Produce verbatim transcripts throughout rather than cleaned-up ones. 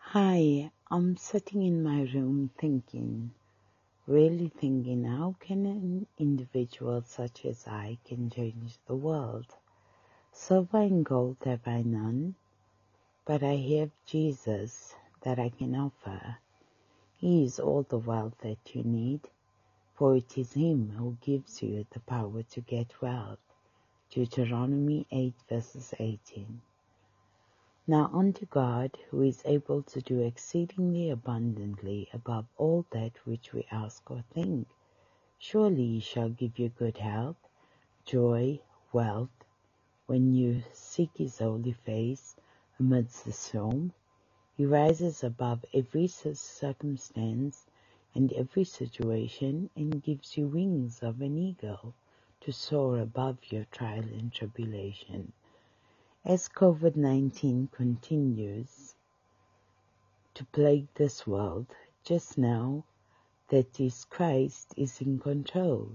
Hi, I'm sitting in my room thinking, really thinking, how can an individual such as I can change the world? Silver and gold have I none, but I have Jesus that I can offer. He is all the wealth that you need, for it is Him who gives you the power to get wealth. Deuteronomy eight verses eighteen. Now unto God, who is able to do exceedingly abundantly above all that which we ask or think, surely He shall give you good health, joy, wealth, when you seek His holy face amidst the storm. He rises above every circumstance and every situation and gives you wings of an eagle to soar above your trial and tribulation. As COVID nineteen continues to plague this world, just now that is Christ is in control.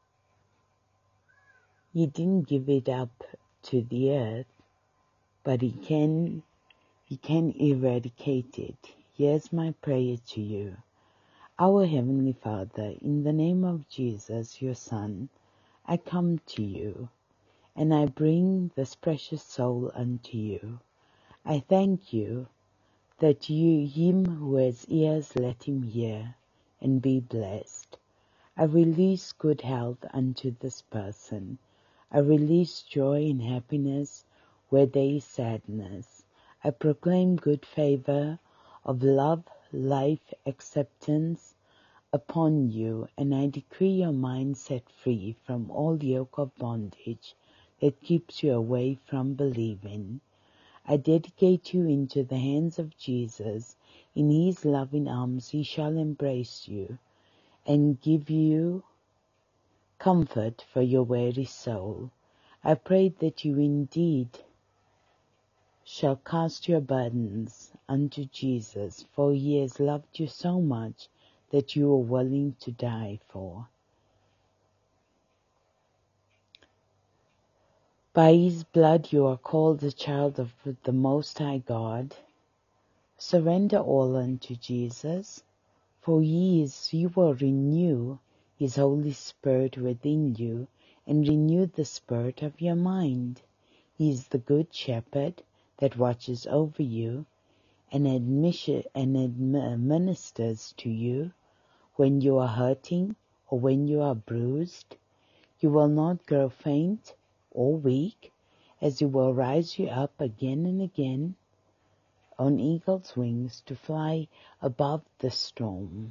He didn't give it up to the earth, but he can, he can eradicate it. Here's my prayer to you. Our Heavenly Father, in the name of Jesus, your Son, I come to you, and I bring this precious soul unto you. I thank you that you, him who has ears, let him hear, and be blessed. I release good health unto this person. I release joy and happiness where there is sadness. I proclaim good favor of love, life, acceptance upon you, and I decree your mind set free from all yoke of bondage that keeps you away from believing. I dedicate you into the hands of Jesus. In His loving arms He shall embrace you and give you comfort for your weary soul. I pray that you indeed shall cast your burdens unto Jesus, for He has loved you so much that you are willing to die for. By His blood you are called the child of the Most High God. Surrender all unto Jesus, for He is, He will renew His Holy Spirit within you and renew the spirit of your mind. He is the Good Shepherd that watches over you and, admission, and administers to you when you are hurting or when you are bruised. You will not grow faint or weak, as He will rise you up again and again on eagle's wings to fly above the storm.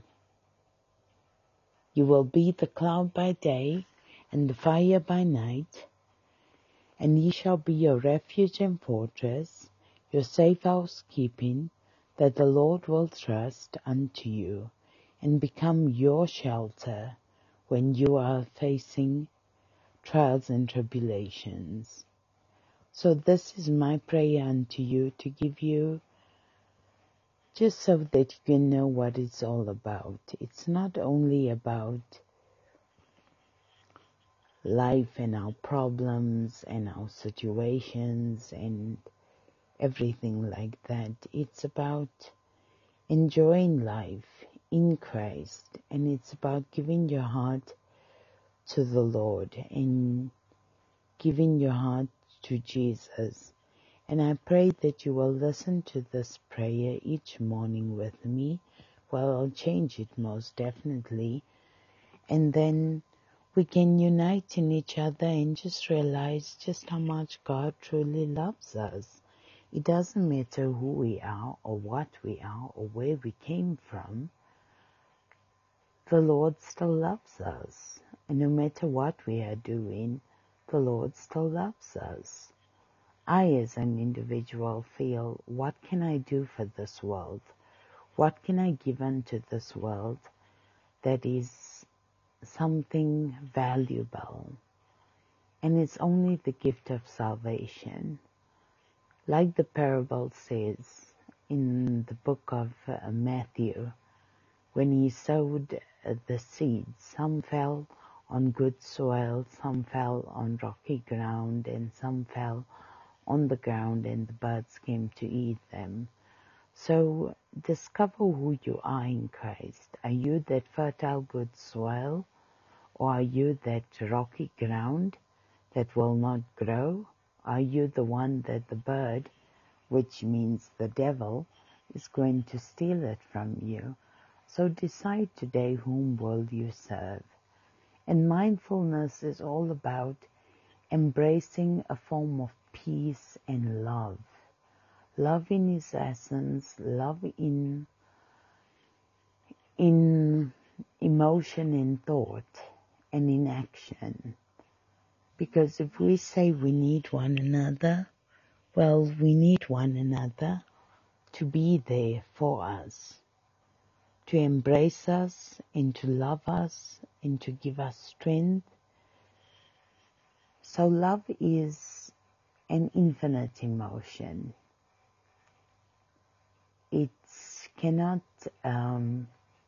You will be the cloud by day and the fire by night, and He shall be your refuge and fortress, your safe housekeeping, that the Lord will trust unto you, and become your shelter when you are facing trials and tribulations. So this is my prayer unto you, to give you, just so that you can know what it's all about. It's not only about life and our problems and our situations and everything like that. It's about enjoying life in Christ, and it's about giving your heart to the Lord and giving your heart to Jesus. And I pray that you will listen to this prayer each morning with me. Well, I'll change it most definitely. And then we can unite in each other and just realize just how much God truly loves us. It doesn't matter who we are or what we are or where we came from. The Lord still loves us. And no matter what we are doing, the Lord still loves us. I, as an individual, feel, what can I do for this world? What can I give unto this world that is something valuable? And it's only the gift of salvation. Like the parable says in the book of uh, Matthew, when he sowed uh, the seeds, some fell on good soil, some fell on rocky ground, and some fell on the ground, and the birds came to eat them. So discover who you are in Christ. Are you that fertile good soil, or are you that rocky ground that will not grow? Are you the one that the bird, which means the devil, is going to steal it from you? So decide today whom will you serve. And mindfulness is all about embracing a form of peace and love. Love in its essence, love in, in emotion and thought and in action. Because if we say we need one another, well, we need one another to be there for us, to embrace us and to love us and to give us strength. So love is an infinite emotion. It cannot um,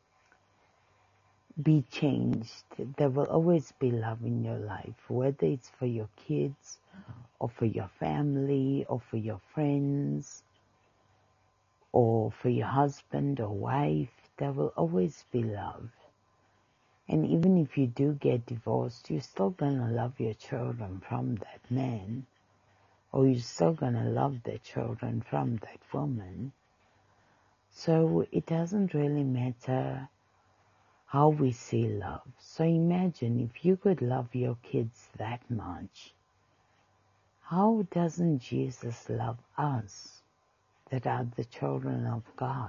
be changed. There will always be love in your life, whether it's for your kids or for your family or for your friends or for your husband or wife. There will always be love. And even if you do get divorced, you're still going to love your children from that man, or you're still going to love the children from that woman. So it doesn't really matter how we see love. So imagine if you could love your kids that much, how doesn't Jesus love us that are the children of God?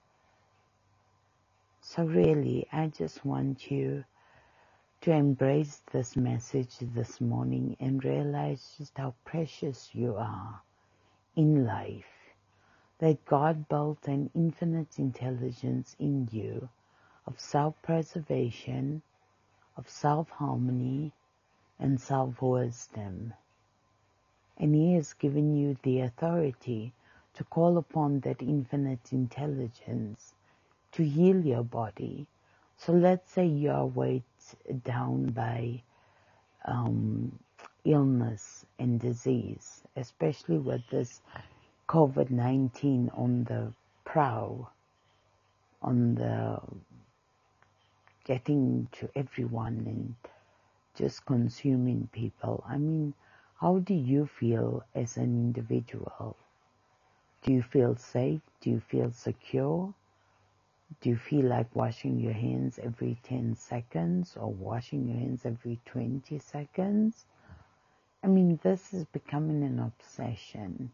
So really, I just want you to embrace this message this morning and realize just how precious you are in life, that God built an infinite intelligence in you of self-preservation, of self-harmony, and self-wisdom. And He has given you the authority to call upon that infinite intelligence to heal your body. So let's say you are weighed down by um, illness and disease, especially with this COVID nineteen on the prowl, on the getting to everyone and just consuming people. I mean, how do you feel as an individual? Do you feel safe? Do you feel secure? Do you feel like washing your hands every ten seconds or washing your hands every twenty seconds? I mean, this is becoming an obsession.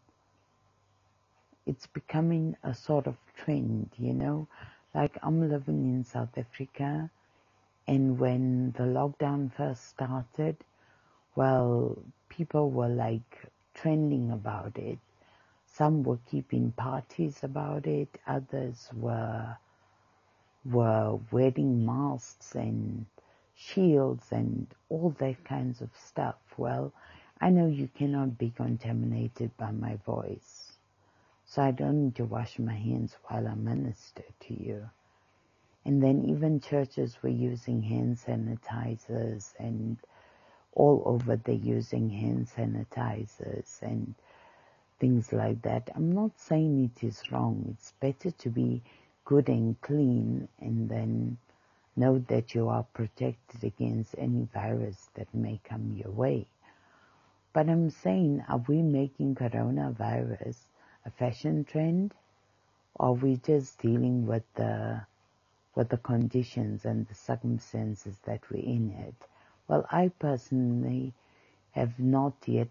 It's becoming a sort of trend, you know? Like, I'm living in South Africa, and when the lockdown first started, well, people were like trending about it. Some were keeping parties about it. Others were were wearing masks and shields and all that kinds of stuff. Well, I know you cannot be contaminated by my voice, so I don't need to wash my hands while I minister to you. And then even churches were using hand sanitizers, and all over they're using hand sanitizers and things like that. I'm not saying it is wrong. It's better to be good and clean and then know that you are protected against any virus that may come your way. But I'm saying, are we making coronavirus a fashion trend? Or are we just dealing with the with the conditions and the circumstances that we're in it? Well, I personally have not yet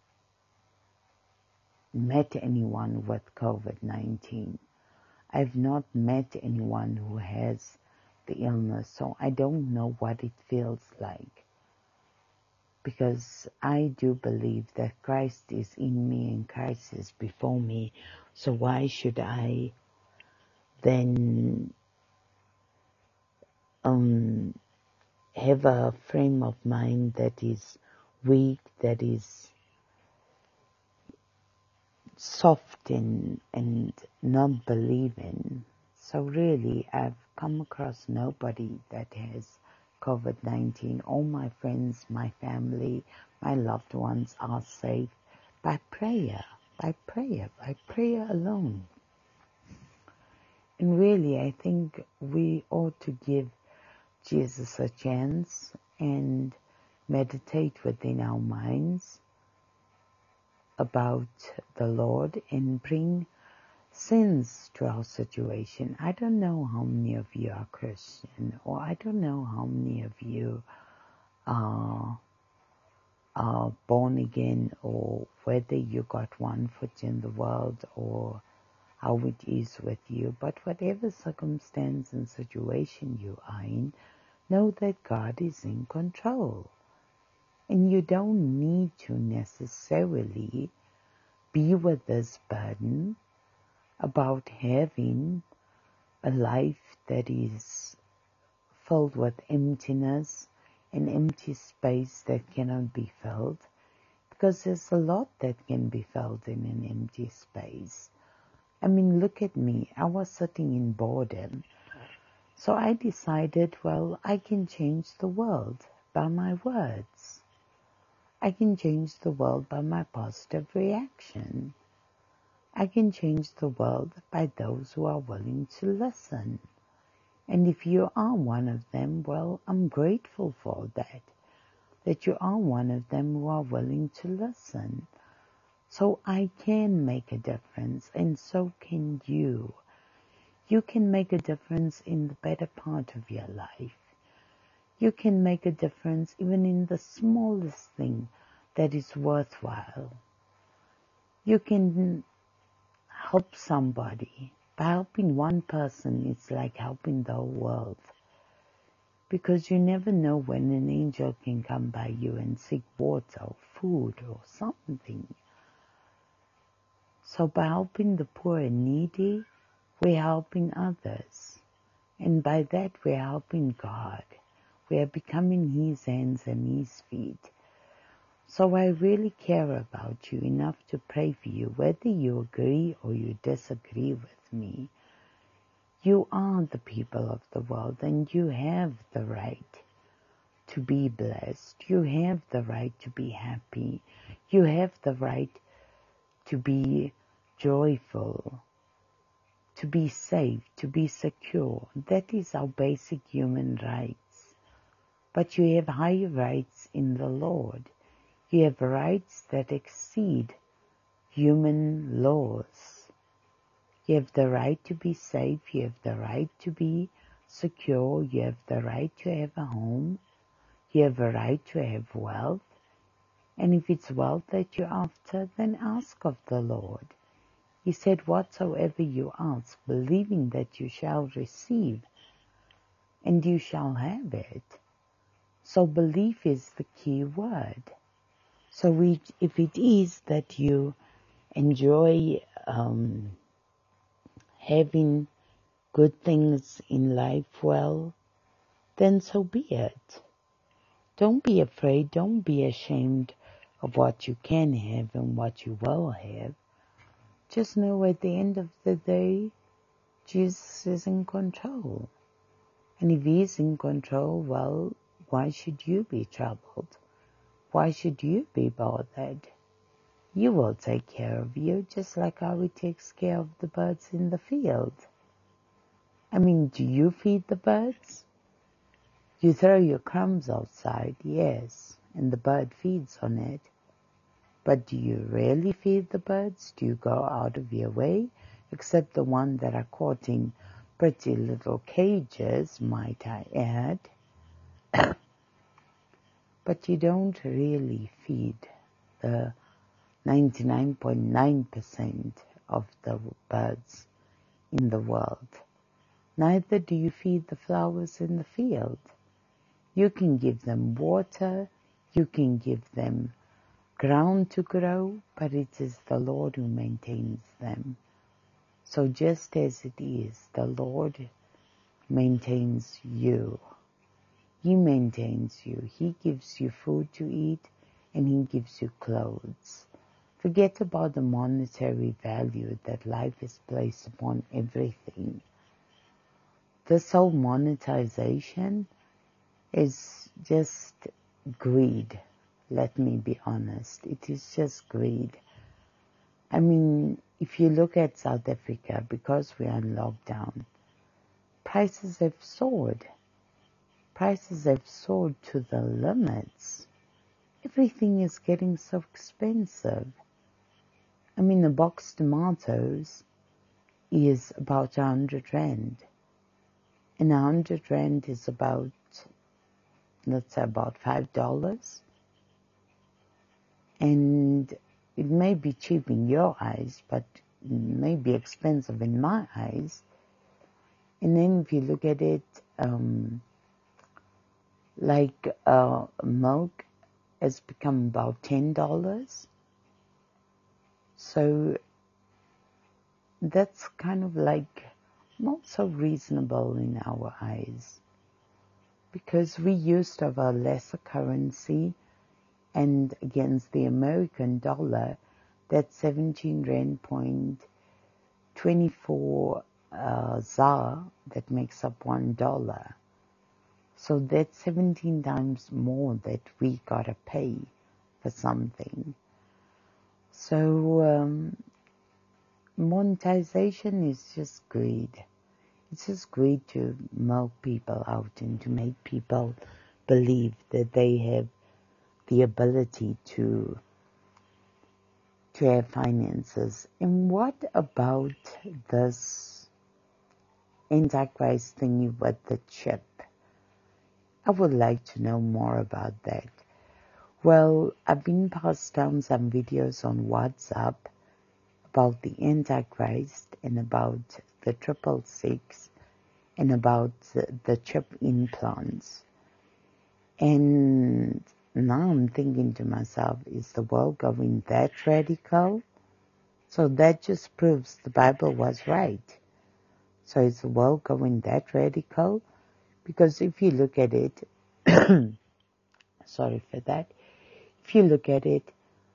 met anyone with COVID nineteen. I've not met anyone who has the illness, so I don't know what it feels like. Because I do believe that Christ is in me and Christ is before me, so why should I then um, have a frame of mind that is weak, that is soft and, and not believing? So really, I've come across nobody that has COVID nineteen. All my friends, my family, my loved ones are safe by prayer, by prayer, by prayer alone. And really, I think we ought to give Jesus a chance and meditate within our minds about the Lord and bring sense to our situation. I don't know how many of you are Christian, or I don't know how many of you are, are born again, or whether you got one foot in the world, or how it is with you. But whatever circumstance and situation you are in, know that God is in control. And you don't need to necessarily be with this burden about having a life that is filled with emptiness, an empty space that cannot be filled, because there's a lot that can be filled in an empty space. I mean, look at me. I was sitting in boredom. So I decided, well, I can change the world by my words. I can change the world by my positive reaction. I can change the world by those who are willing to listen. And if you are one of them, well, I'm grateful for that, that you are one of them who are willing to listen. So I can make a difference, and so can you. You can make a difference in the better part of your life. You can make a difference even in the smallest thing that is worthwhile. You can help somebody. By helping one person, it's like helping the whole world. Because you never know when an angel can come by you and seek water or food or something. So by helping the poor and needy, we're helping others. And by that, we're helping God. We are becoming His hands and His feet. So I really care about you enough to pray for you, whether you agree or you disagree with me. You are the people of the world, and you have the right to be blessed. You have the right to be happy. You have the right to be joyful, to be safe, to be secure. That is our basic human rights. But you have higher rights in the Lord. You have rights that exceed human laws. You have the right to be safe. You have the right to be secure. You have the right to have a home. You have a right to have wealth. And if it's wealth that you're after, then ask of the Lord. He said, whatsoever you ask, believing that you shall receive, and you shall have it. So belief is the key word. So we, if it is that you enjoy um, having good things in life, well, then so be it. Don't be afraid. Don't be ashamed of what you can have and what you will have. Just know at the end of the day, Jesus is in control. And if He is in control, well, why should you be troubled? Why should you be bothered? You will take care of you, just like how He takes care of the birds in the field. I mean, do you feed the birds? You throw your crumbs outside, yes, and the bird feeds on it. But do you really feed the birds? Do you go out of your way? Except the ones that are caught in pretty little cages, might I add. But you don't really feed the ninety-nine point nine percent of the birds in the world. Neither do you feed the flowers in the field. You can give them water, you can give them ground to grow, but it is the Lord who maintains them. So just as it is, the Lord maintains you. He maintains you. He gives you food to eat, and He gives you clothes. Forget about the monetary value that life is placed upon everything. This whole monetization is just greed. Let me be honest. It is just greed. I mean, if you look at South Africa, because we are in lockdown, prices have soared. Prices have soared to the limits. Everything is getting so expensive. I mean, a box of tomatoes is about a hundred rand. And a hundred rand is about, let's say, about five dollars. And it may be cheap in your eyes, but it may be expensive in my eyes. And then if you look at it, um, like uh, milk has become about ten dollars. So that's kind of like not so reasonable in our eyes, because we used to have a lesser currency, and against the American dollar, that's seventeen rand point twenty-four uh, ZAR, that makes up one dollar. So that's seventeen times more that we gotta pay for something. So um, monetization is just greed. It's just greed to milk people out and to make people believe that they have the ability to to have finances. And what about this Antichrist thingy with the chip? I would like to know more about that. Well, I've been passed down some videos on WhatsApp about the Antichrist and about the triple six and about the, the chip implants. And now I'm thinking to myself, is the world going that radical? So that just proves the Bible was right. So is the world going that radical? Because if you look at it, sorry for that, if you look at it,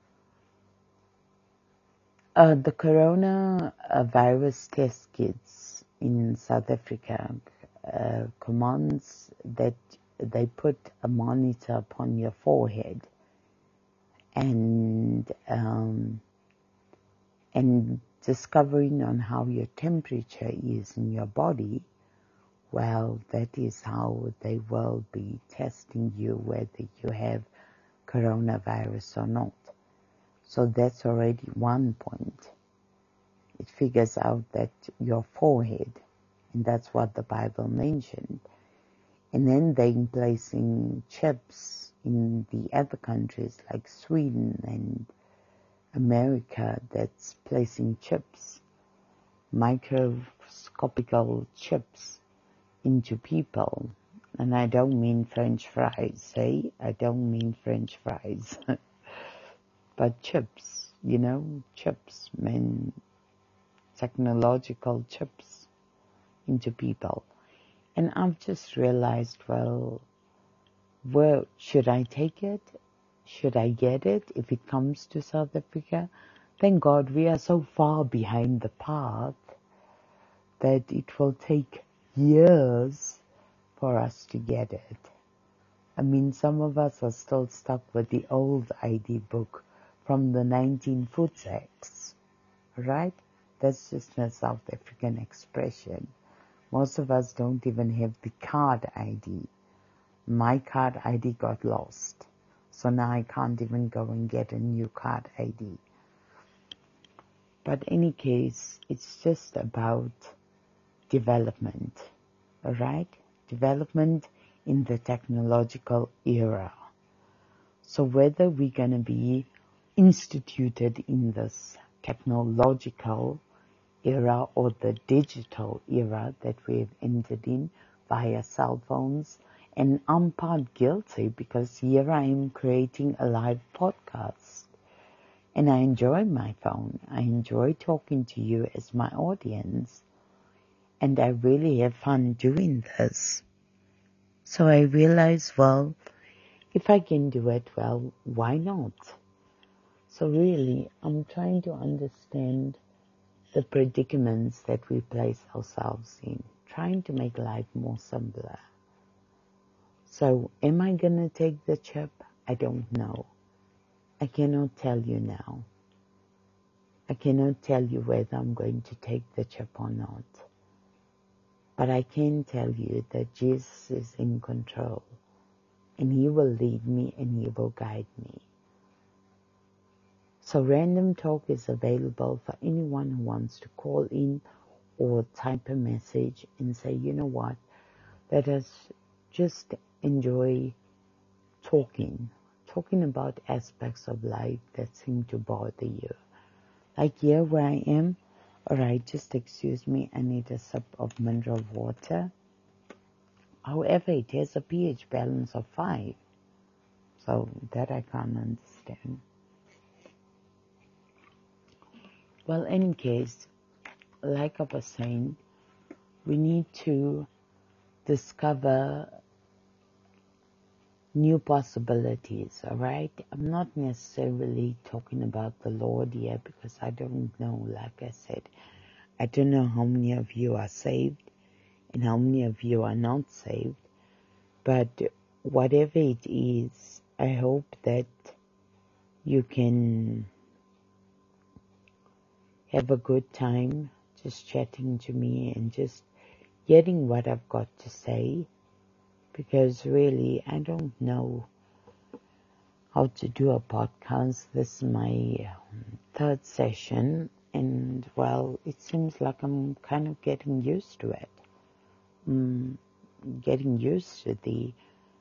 uh, the coronavirus test kits in South Africa uh, commands that they put a monitor upon your forehead and um, and discovering on how your temperature is in your body. Well, that is how they will be testing you whether you have coronavirus or not. So that's already one point. It figures out that your forehead, and that's what the Bible mentioned. And then they're placing chips in the other countries like Sweden and America, that's placing chips, microscopical chips into people. And I don't mean French fries, eh? I don't mean French fries. But chips, you know, chips, mean technological chips into people. And I've just realized, well, where should I take it? Should I get it if it comes to South Africa? Thank God we are so far behind the path that it will take years for us to get it. I mean, some of us are still stuck with the old I D book from the nineteen footsacks, right? That's just a South African expression. Most of us don't even have the card I D. My card I D got lost, so now I can't even go and get a new card I D. But in any case, it's just about development, all right? Development in the technological era. So whether we're going to be instituted in this technological era or the digital era that we've entered in via cell phones, and I'm part guilty because here I am creating a live podcast. And I enjoy my phone. I enjoy talking to you as my audience. And I really have fun doing this. So I realize, well, if I can do it, well, why not? So really, I'm trying to understand the predicaments that we place ourselves in, trying to make life more simpler. So am I going to take the chip? I don't know. I cannot tell you now. I cannot tell you whether I'm going to take the chip or not. But I can tell you that Jesus is in control, and He will lead me and He will guide me. So Random Talk is available for anyone who wants to call in or type a message and say, you know what, let us just enjoy talking, talking about aspects of life that seem to bother you. Like here where I am, alright, just excuse me, I need a sip of mineral water. However, it has a pH balance of five, so that I can't understand. Well, in any case, like I was saying, we need to discover new possibilities, all right? I'm not necessarily talking about the Lord here because I don't know, like I said, I don't know how many of you are saved and how many of you are not saved, but whatever it is, I hope that you can have a good time just chatting to me and just getting what I've got to say, because really I don't know how to do a podcast. This is my um, third session, and well, it seems like I'm kind of getting used to it. Mm, getting used to the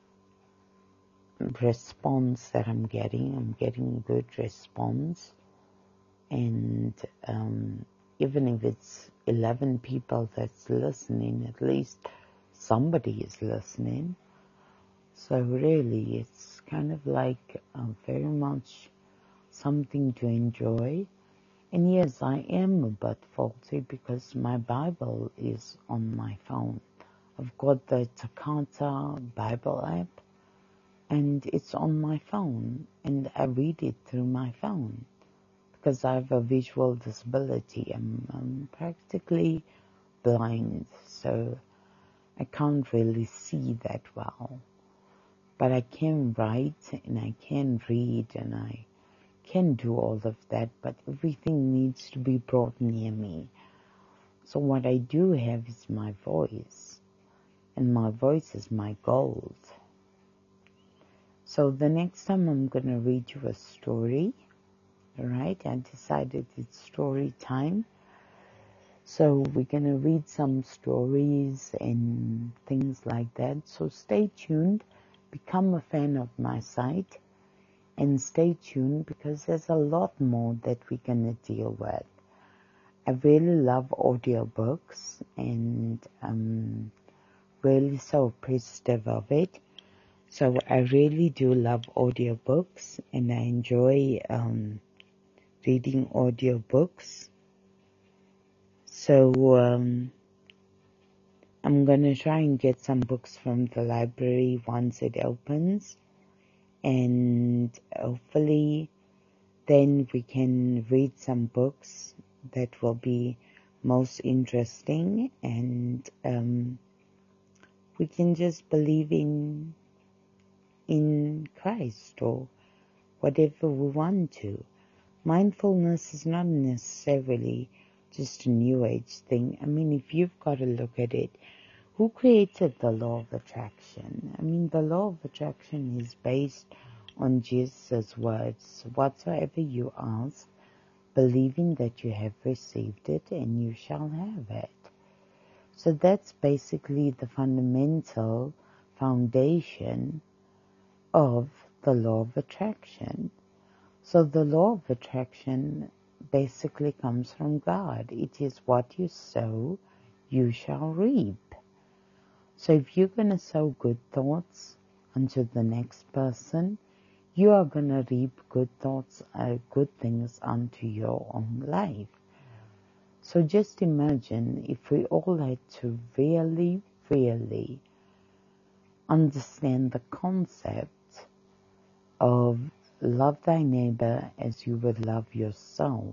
response that I'm getting. I'm getting good response, and um, even if it's eleven people that's listening, at least somebody is listening. So really, it's kind of like uh, very much something to enjoy. And yes, I am a bit faulty because my Bible is on my phone. I've got the Takata Bible app, and it's on my phone, and I read it through my phone because I have a visual disability. I'm, I'm practically blind, so I can't really see that well. But I can write and I can read and I can do all of that, but everything needs to be brought near me. So what I do have is my voice, and my voice is my gold. So the next time I'm going to read you a story, all right? I decided it's story time. So we're going to read some stories and things like that. So stay tuned. Become a fan of my site and stay tuned because there's a lot more that we're going to deal with. I really love audiobooks and I'm really so appreciative of it. So I really do love audiobooks and I enjoy um, reading audiobooks. So um, I'm going to try and get some books from the library once it opens, and hopefully then we can read some books that will be most interesting, and um, we can just believe in in Christ or whatever we want to. Mindfulness is not necessarily just a new age thing. I mean, if you've got to look at it, who created the law of attraction? I mean, the law of attraction is based on Jesus' words. Whatsoever you ask, believing that you have received it and you shall have it. So that's basically the fundamental foundation of the law of attraction. So the law of attraction basically comes from God. It is what you sow, you shall reap. So if you're going to sow good thoughts unto the next person, you are going to reap good thoughts, uh, good things unto your own life. So just imagine if we all had to really, really understand the concept of love thy neighbor as you would love yourself.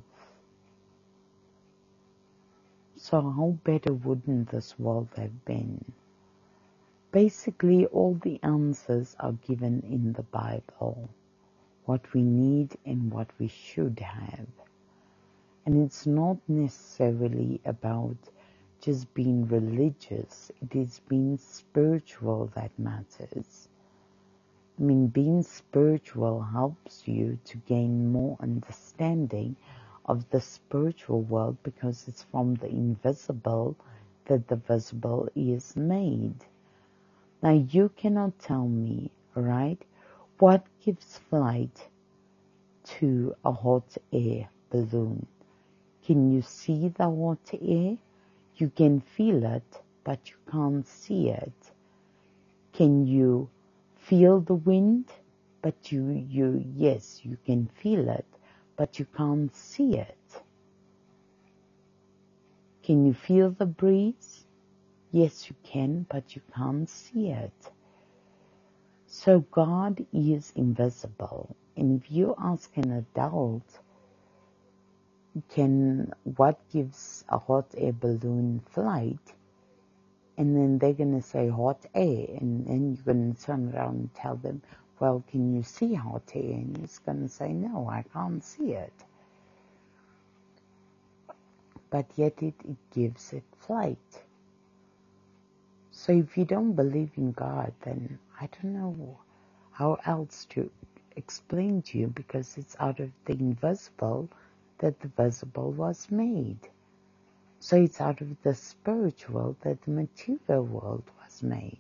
So how better wouldn't this world have been? Basically, all the answers are given in the Bible, what we need and what we should have. And it's not necessarily about just being religious. It is being spiritual that matters. I mean, being spiritual helps you to gain more understanding of the spiritual world because it's from the invisible that the visible is made. Now, you cannot tell me, right, what gives flight to a hot air balloon. Can you see the hot air? You can feel it, but you can't see it. Can you feel the wind? But you, you, yes, you can feel it, but you can't see it. Can you feel the breeze? Yes, you can, but you can't see it. So God is invisible. And if you ask an adult, can what gives a hot air balloon flight? And then they're going to say hot air. And then you're going to turn around and tell them, well, can you see hot air? And he's going to say, no, I can't see it. But yet it, it gives it flight. So if you don't believe in God, then I don't know how else to explain to you, because it's out of the invisible that the visible was made. So it's out of the spiritual that the material world was made.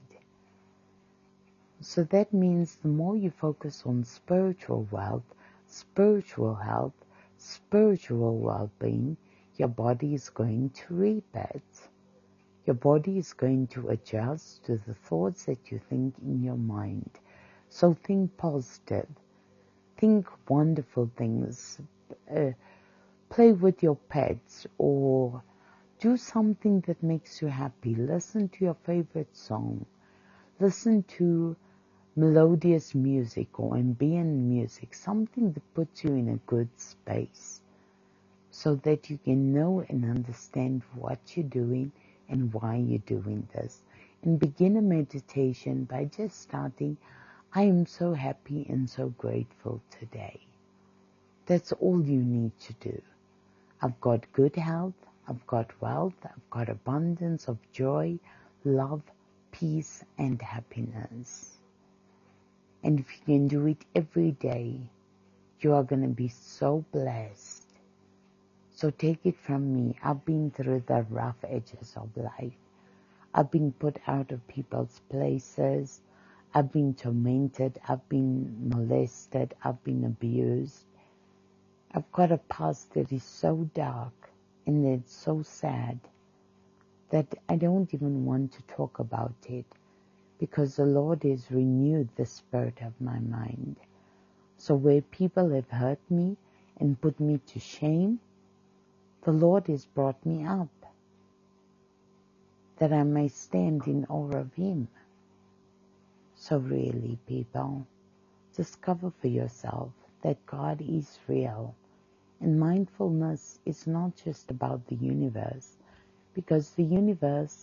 So that means the more you focus on spiritual wealth, spiritual health, spiritual well-being, your body is going to reap it. Your body is going to adjust to the thoughts that you think in your mind. So think positive. Think wonderful things. Uh, play with your pets or do something that makes you happy. Listen to your favorite song. Listen to melodious music or ambient music, something that puts you in a good space so that you can know and understand what you're doing and why you're doing this. And begin a meditation by just starting, I am so happy and so grateful today. That's all you need to do. I've got good health, I've got wealth, I've got abundance of joy, love, peace, and happiness. And if you can do it every day, you are going to be so blessed. So take it from me. I've been through the rough edges of life. I've been put out of people's places. I've been tormented. I've been molested. I've been abused. I've got a past that is so dark and it's so sad that I don't even want to talk about it, because the Lord has renewed the spirit of my mind. So where people have hurt me and put me to shame, the Lord has brought me up, that I may stand in awe of Him. So really, people, discover for yourself that God is real. And mindfulness is not just about the universe, because the universe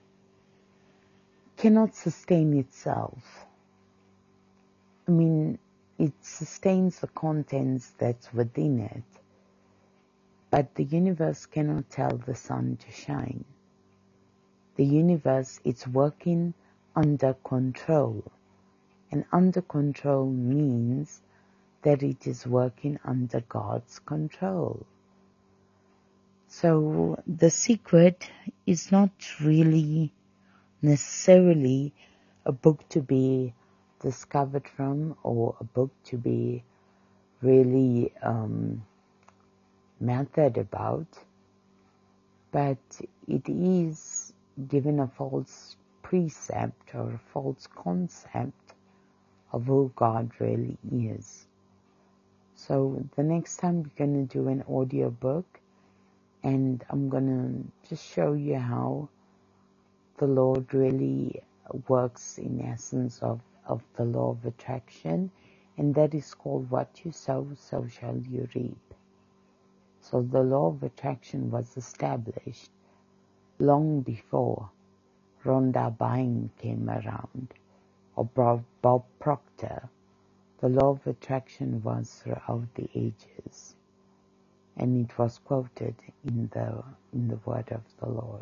cannot sustain itself. I mean, it sustains the contents that's within it, but the universe cannot tell the sun to shine. The universe is working under control, and under control means that it is working under God's control. So the secret is not really necessarily a book to be discovered from or a book to be really um, method about, but it is given a false precept or a false concept of who God really is. So the next time we're going to do an audio book, and I'm going to just show you how the Lord really works in essence of, of the law of attraction, and that is called what you sow, so shall you reap. So the law of attraction was established long before Rhonda Byrne came around, or Bob Proctor. The law of attraction was throughout the ages. and it was quoted in the in the word of the Lord.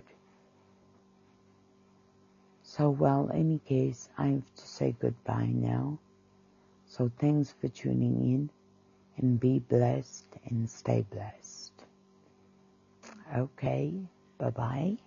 So, well, in any case, I have to say goodbye now. So thanks for tuning in, and be blessed and stay blessed. Okay, bye-bye.